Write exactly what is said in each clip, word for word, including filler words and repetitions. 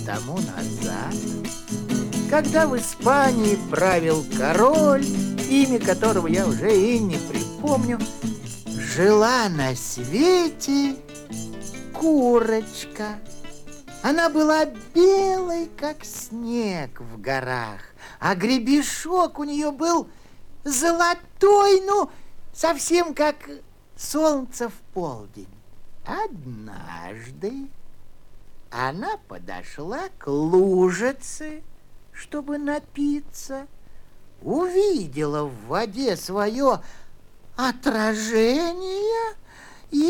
тому назад, когда в Испании правил король, имя которого я уже и не припомню, жила на свете курочка. Она была белой, как снег в горах, а гребешок у нее был золотой, ну, совсем как солнце в полдень. Однажды она подошла к лужице, чтобы напиться, увидела в воде свое отражение и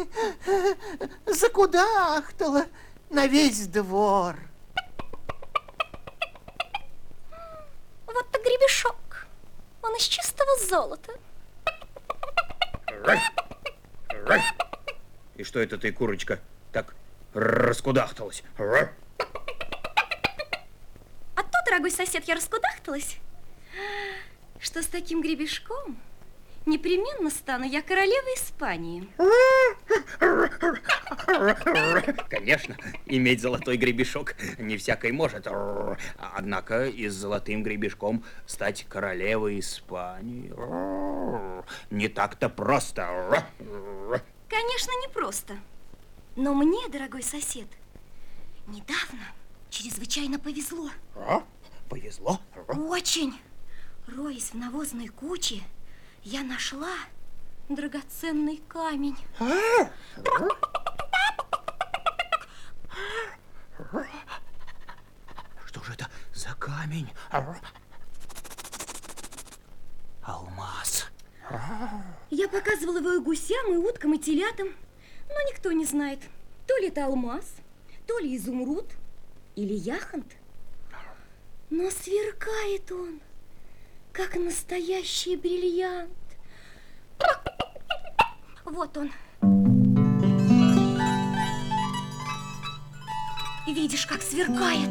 закудахтала на весь двор. Вот-то гребешок. Он из чистого золота. И что это ты, курочка, так раскудахталась? А то, дорогой сосед, я раскудахталась, что с таким гребешком непременно стану я королевой Испании. Конечно, иметь золотой гребешок не всякой может. Однако и с золотым гребешком стать королевой Испании не так-то просто. Конечно, не просто. Но мне, дорогой сосед, недавно чрезвычайно повезло. А? Повезло? Очень. Роясь в навозной куче, я нашла драгоценный камень. Что же это за камень? Алмаз. Я показывала его и гусям, и уткам, и телятам, но никто не знает, то ли это алмаз, то ли изумруд, или яхонт. Но сверкает он, как настоящий бриллиант. Вот он. Видишь, как сверкает.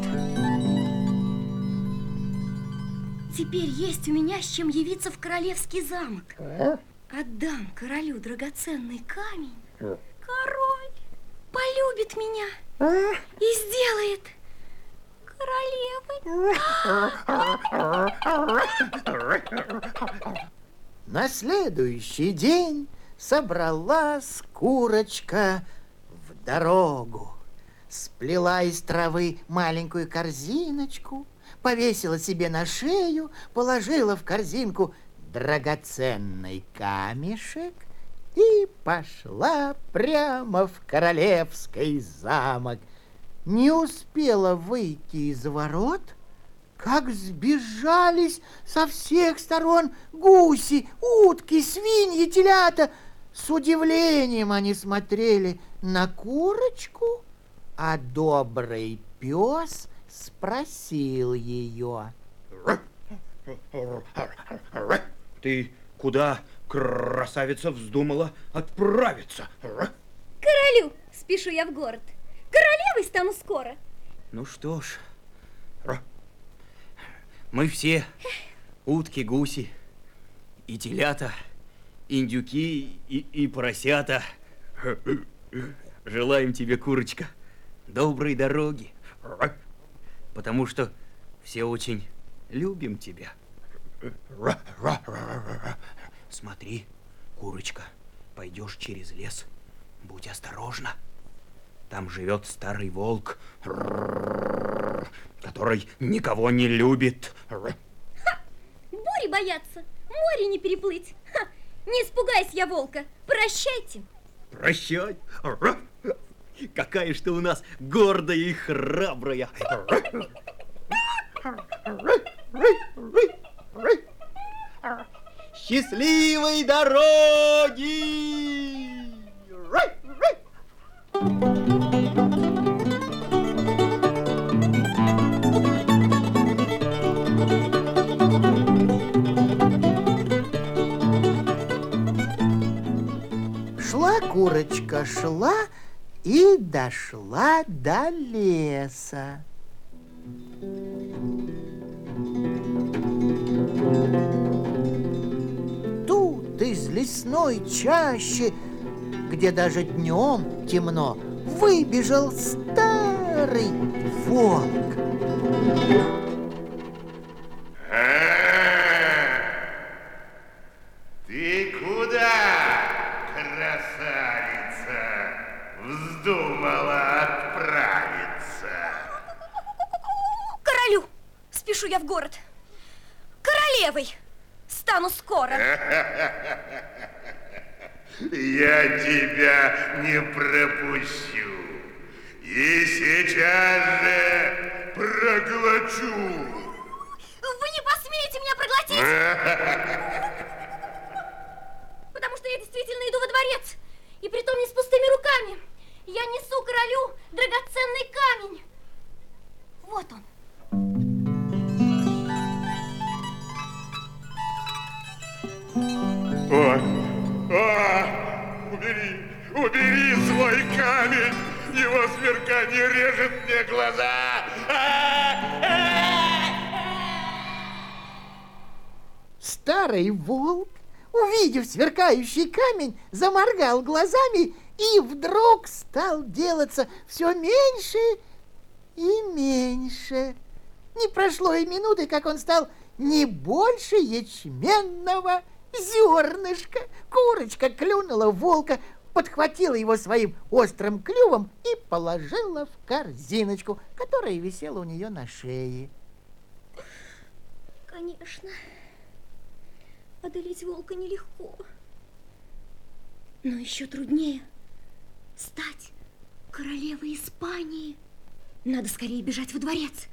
Теперь есть у меня с чем явиться в королевский замок. Отдам королю драгоценный камень. Король полюбит меня и сделает королевой. На следующий день собралась курочка в дорогу. Сплела из травы маленькую корзиночку, повесила себе на шею, положила в корзинку драгоценный камешек и пошла прямо в королевский замок. Не успела выйти из ворот, как сбежались со всех сторон гуси, утки, свиньи, телята. С удивлением они смотрели на курочку, а добрый пес спросил ее: Ты куда, красавица, вздумала отправиться? Королю спешу я в город. Королевой стану скоро. Ну что ж, мы все, утки, гуси, и телята, индюки и, и поросята, желаем тебе, курочка, доброй дороги, потому что все очень любим тебя. Смотри, курочка, пойдешь через лес, будь осторожна. Там живет старый волк, который никого не любит. Ха! Бури боятся, море не переплыть. Ха! Не испугайся я волка, прощайте. Прощай. Какая ж ты у нас гордая и храбрая. Счастливой дороги! Шла курочка, шла и дошла до леса. Тут из лесной чащи, где даже днем темно, выбежал старый старый волк. Ты куда, красавица, вздумала отправиться? К королю спешу я в город. Королевой стану скоро. Я тебя не пропущу. И сейчас же проглочу. Вы не посмеете меня проглотить! Потому что я действительно иду во дворец. И притом не с пустыми руками. Я несу королю драгоценный камень. Вот он. Ой, а, убери, убери свой камень. Его сверкание режет мне глаза. Старый волк, увидев сверкающий камень, заморгал глазами и вдруг стал делаться все меньше и меньше. Не прошло и минуты, как он стал не больше ячменного зернышка. Курочка клюнула волка, подхватила его своим острым клювом и положила в корзиночку, которая висела у нее на шее. Конечно, одолеть волка нелегко. Но еще труднее стать королевой Испании. Надо скорее бежать во дворец.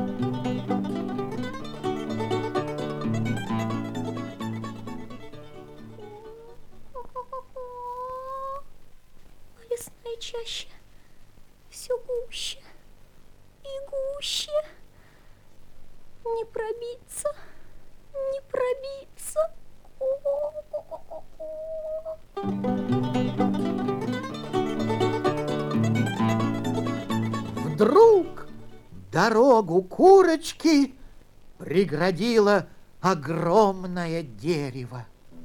Лесная чаща все гуще и гуще. Не пробиться, не пробиться. Вдруг дорогу курочки преградило огромное дерево.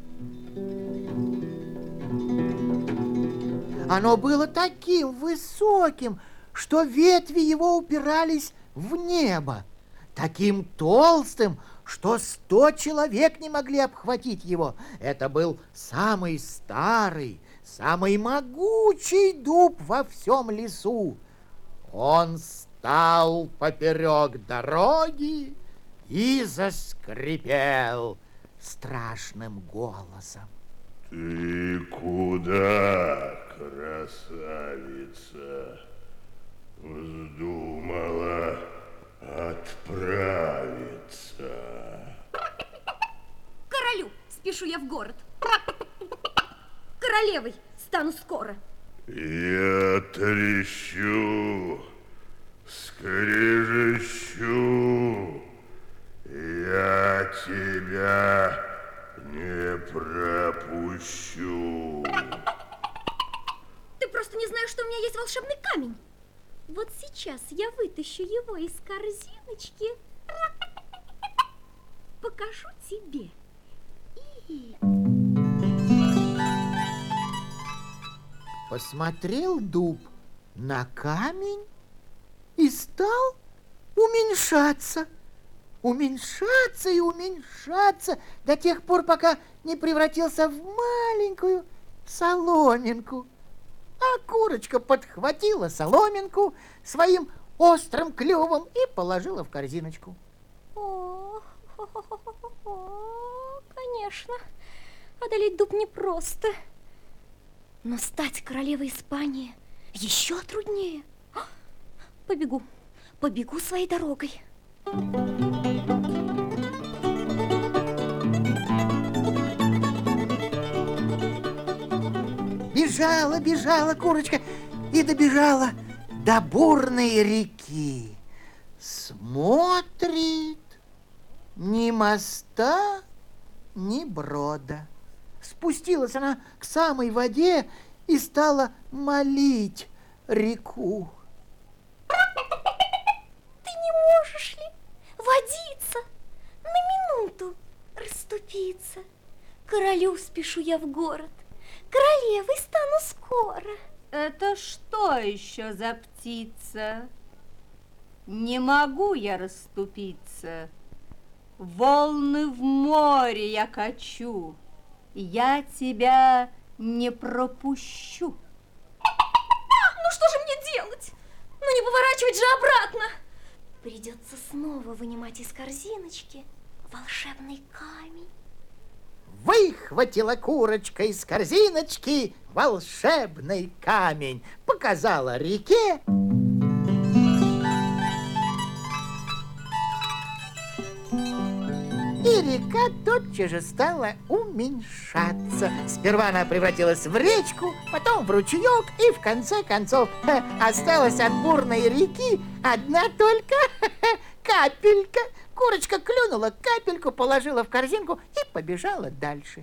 Оно было таким высоким, что ветви его упирались в небо, таким толстым, что сто человек не могли обхватить его. Это был самый старый, самый могучий дуб во всем лесу. Он стал поперек дороги и заскрипел страшным голосом. Ты куда, красавица, вздумала отправиться? К королю спешу я в город. Королевой стану скоро. Я трещу, скрежещу, я тебя не пропущу. Ты просто не знаешь, что у меня есть волшебный камень. Вот сейчас я вытащу его из корзиночки, покажу тебе. И... Посмотрел дуб на камень и стал уменьшаться, уменьшаться и уменьшаться до тех пор, пока не превратился в маленькую соломинку. А курочка подхватила соломинку своим острым клювом и положила в корзиночку. О, конечно, одолеть дуб непросто. Но стать королевой Испании еще труднее. Побегу, побегу своей дорогой. Бежала, бежала курочка и добежала до бурной реки. Смотрит, ни моста, ни брода. Спустилась она к самой воде и стала молить реку. Ты не можешь ли водиться, на минуту расступиться? Королю спешу я в город, королевой стану скоро. Это что еще за птица? Не могу я расступиться. Волны в море я качу. Я тебя не пропущу. Ну что же мне делать? Ну не поворачивать же обратно. Придется снова вынимать из корзиночки волшебный камень. Выхватила курочка из корзиночки волшебный камень, показала реке. И река тотчас же стала уменьшаться. Сперва она превратилась в речку, потом в ручеек, и в конце концов ха, осталась от бурной реки одна только ха-ха, капелька. Курочка клюнула капельку, положила в корзинку и побежала дальше.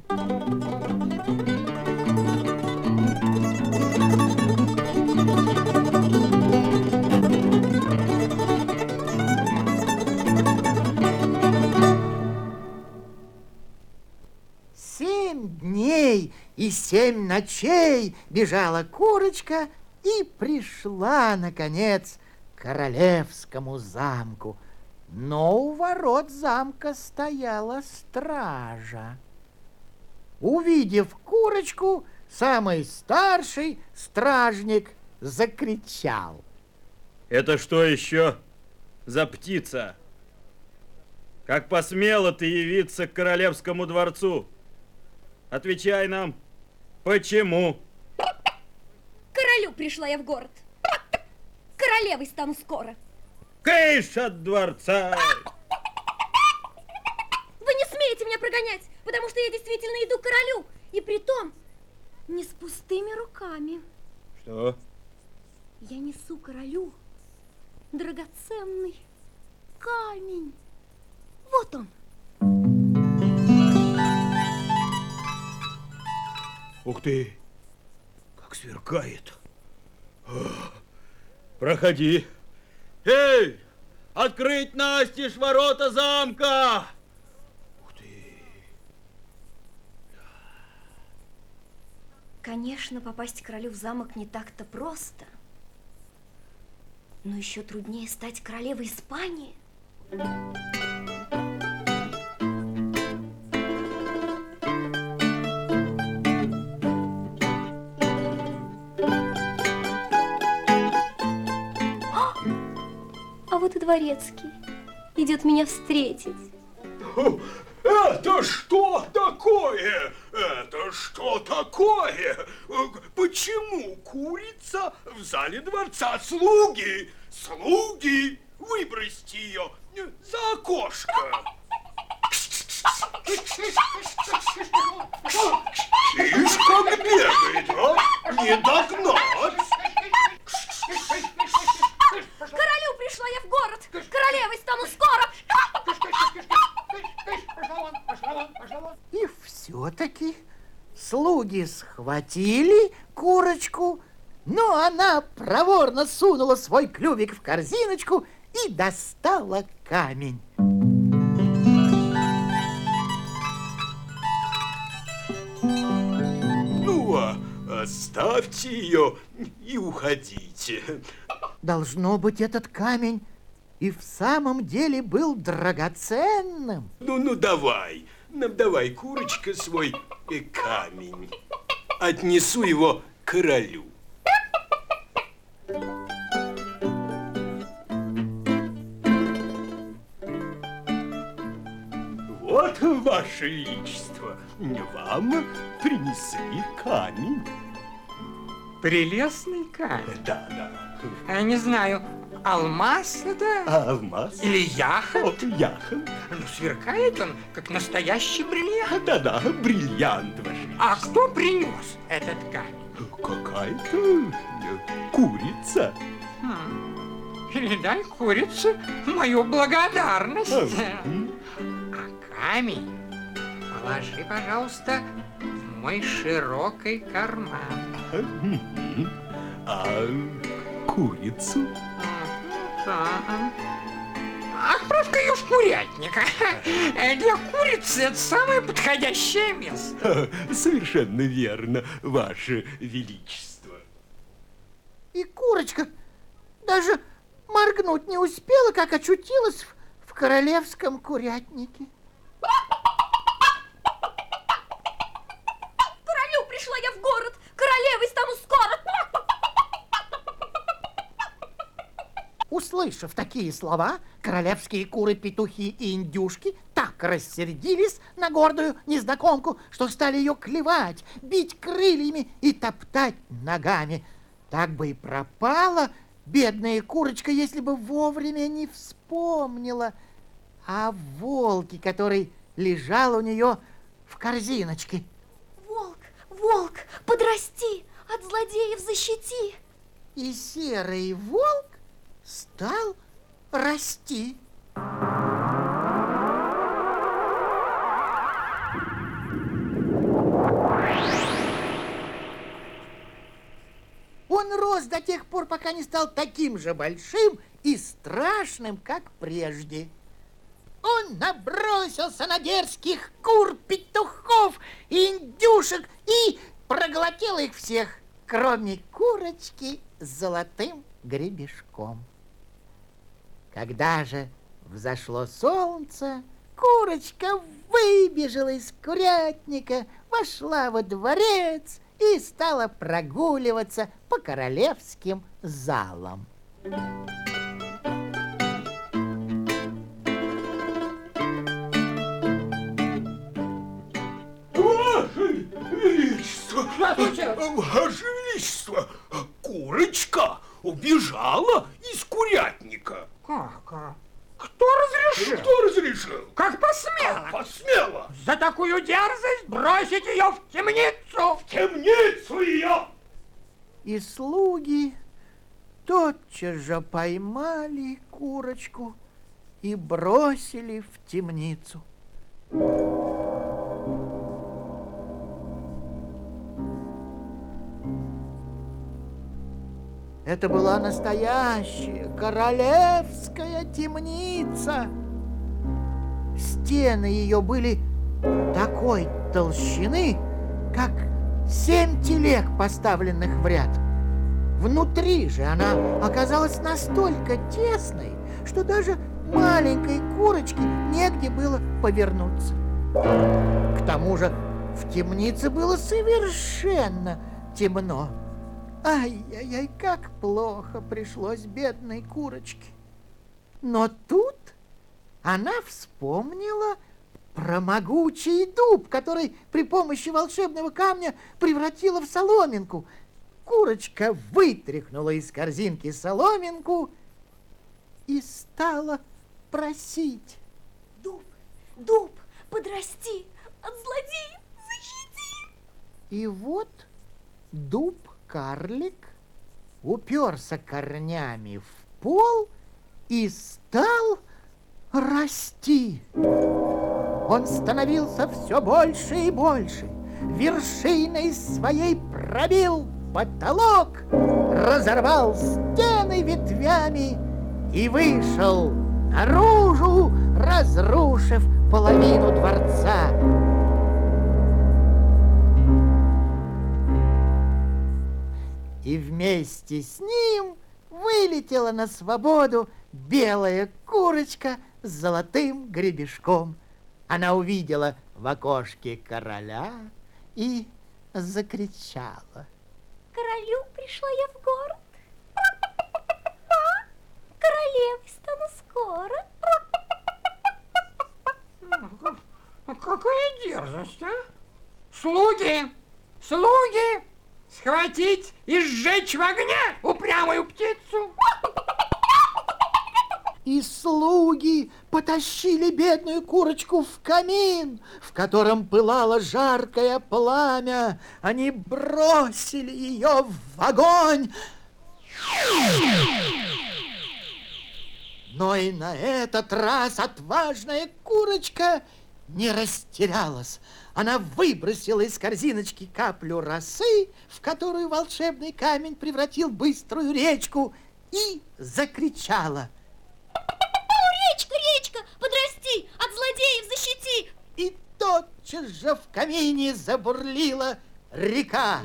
Семь дней и семь ночей бежала курочка и пришла, наконец, к королевскому замку. Но у ворот замка стояла стража. Увидев курочку, самый старший стражник закричал: Это что еще за птица? Как посмела ты явиться к королевскому дворцу? Отвечай нам, почему? К королю пришла я в город. Королевой стану скоро. Кыш от дворца! Вы не смеете меня прогонять, потому что я действительно иду к королю. И притом не с пустыми руками. Что? Я несу королю драгоценный камень. Вот он. Ух ты, как сверкает. Проходи. Эй, открыть настежь ворота замка! Ух ты. Конечно, попасть к королю в замок не так-то просто. Но еще труднее стать королевой Испании. А вот и дворецкий идет меня встретить. Это что такое? Это что такое? Почему курица в зале дворца? Слуги! Слуги! Выбросьте ее за окошко! Ишь, как бегает, а? Не догнать! К королю пришла я в город! Королевой стану скоро! И все-таки слуги схватили курочку, но она проворно сунула свой клювик в корзиночку и достала камень. Ну, а оставьте ее и уходите. Должно быть, этот камень и в самом деле был драгоценным. Ну, ну, давай, ну, давай, курочка, свой э, камень. Отнесу его королю. Вот, ваше величество, вам принесли камень. Прелестный камень. Да, да. Я не знаю, алмаз это Алмаз. или яхонт? Вот яхонт. Ну, сверкает он, как настоящий бриллиант. Да-да, бриллиант, ваше величество. А кто принес этот камень? Какая-то э, курица. Хм. Передай курице мою благодарность. М. А камень положи, пожалуйста, в мой широкий карман. Мгм. А курицу? Отправь-ка ее в курятник. Для курицы это самое подходящее место. Совершенно верно, ваше величество. И курочка даже моргнуть не успела, как очутилась в, в королевском курятнике. Королю пришла я в город, королевой стану скоро. Услышав такие слова, королевские куры, петухи и индюшки так рассердились на гордую незнакомку, что стали ее клевать, бить крыльями и топтать ногами. Так бы и пропала бедная курочка, если бы вовремя не вспомнила о волке, который лежал у нее в корзиночке. Волк, волк, подрасти, от злодеев защити. И серый волк стал расти. Он рос до тех пор, пока не стал таким же большим и страшным, как прежде. Он набросился на дерзких кур, петухов и индюшек и проглотил их всех, кроме курочки с золотым гребешком. Когда же взошло солнце, курочка выбежала из курятника, вошла во дворец и стала прогуливаться по королевским залам. Ваше Величество! Ваше Величество! Курочка убежала из курятника. Как? Кто разрешил? Кто разрешил? Как посмела? Как посмела? За такую дерзость бросить ее в темницу. В темницу ее! И слуги тотчас же поймали курочку и бросили в темницу. Это была настоящая королевская темница. Стены ее были такой толщины, как семь телег, поставленных в ряд. Внутри же она оказалась настолько тесной, что даже маленькой курочке негде было повернуться. К тому же в темнице было совершенно темно. Ай-яй-яй, как плохо пришлось бедной курочке. Но тут она вспомнила про могучий дуб, который при помощи волшебного камня превратила в соломинку. Курочка вытряхнула из корзинки соломинку и стала просить: Дуб, дуб, подрасти, от злодеев защити. И вот дуб-карлик уперся корнями в пол и стал расти. Он становился все больше и больше, вершиной своей пробил потолок, разорвал стены ветвями и вышел наружу, разрушив половину дворца. И вместе с ним вылетела на свободу белая курочка с золотым гребешком. Она увидела в окошке короля и закричала: Королю пришла я в город. Королевой стану скоро. Какая дерзость, а? Слуги! Слуги! Схватить и сжечь в огне упрямую птицу! И слуги потащили бедную курочку в камин, в котором пылало жаркое пламя. Они бросили ее в огонь. Но и на этот раз отважная курочка не растерялась. Она выбросила из корзиночки каплю росы, в которую волшебный камень превратил быструю речку, и закричала: Речка, речка, подрасти, от злодеев защити. И тотчас же в камине забурлила река.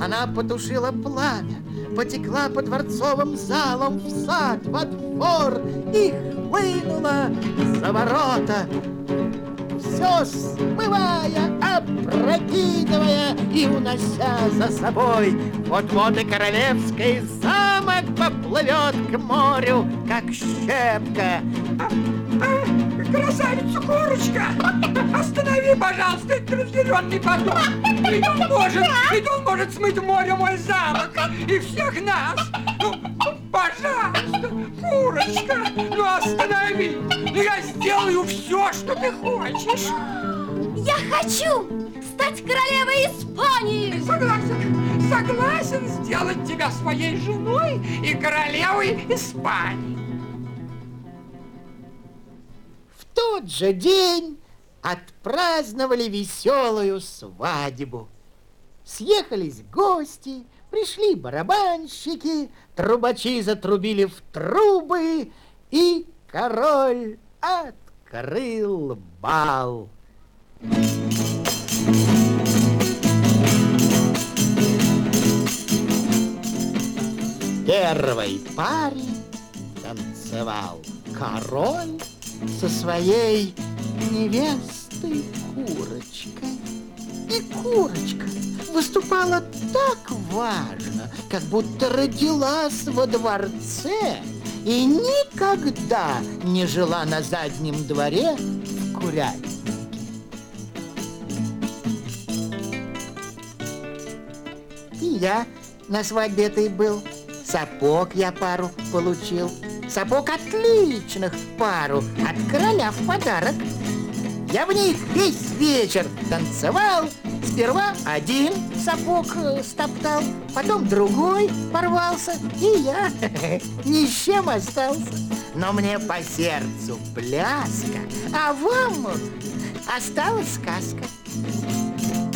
Она потушила пламя, потекла по дворцовым залам в сад, во двор и хлынула за ворота, все смывая, опрокидывая и унося за собой. Вот-вот и королевский замок поплывет к морю, как щепка. Красавица Курочка, останови, пожалуйста, этот разъяренный поток. Ведь он может, ведь он может смыть в море мой замок и всех нас. Ну, пожалуйста, Курочка, ну останови. Ну я сделаю все, что ты хочешь. Я хочу стать королевой Испании. Согласен, согласен сделать тебя своей женой и королевой Испании. В тот же день отпраздновали веселую свадьбу. Съехались гости, пришли барабанщики, трубачи затрубили в трубы, и король открыл бал. Первой паре танцевал король со своей невестой Курочкой. И Курочка выступала так важно, как будто родилась во дворце и никогда не жила на заднем дворе в курятнике. И я на свадьбе этой был. Сапог я пару получил. Сапог отличных пару от короля в подарок. Я в них весь вечер танцевал. Сперва один сапог стоптал, потом другой порвался, и я ни с чем остался. Но мне по сердцу пляска, а вам осталась сказка.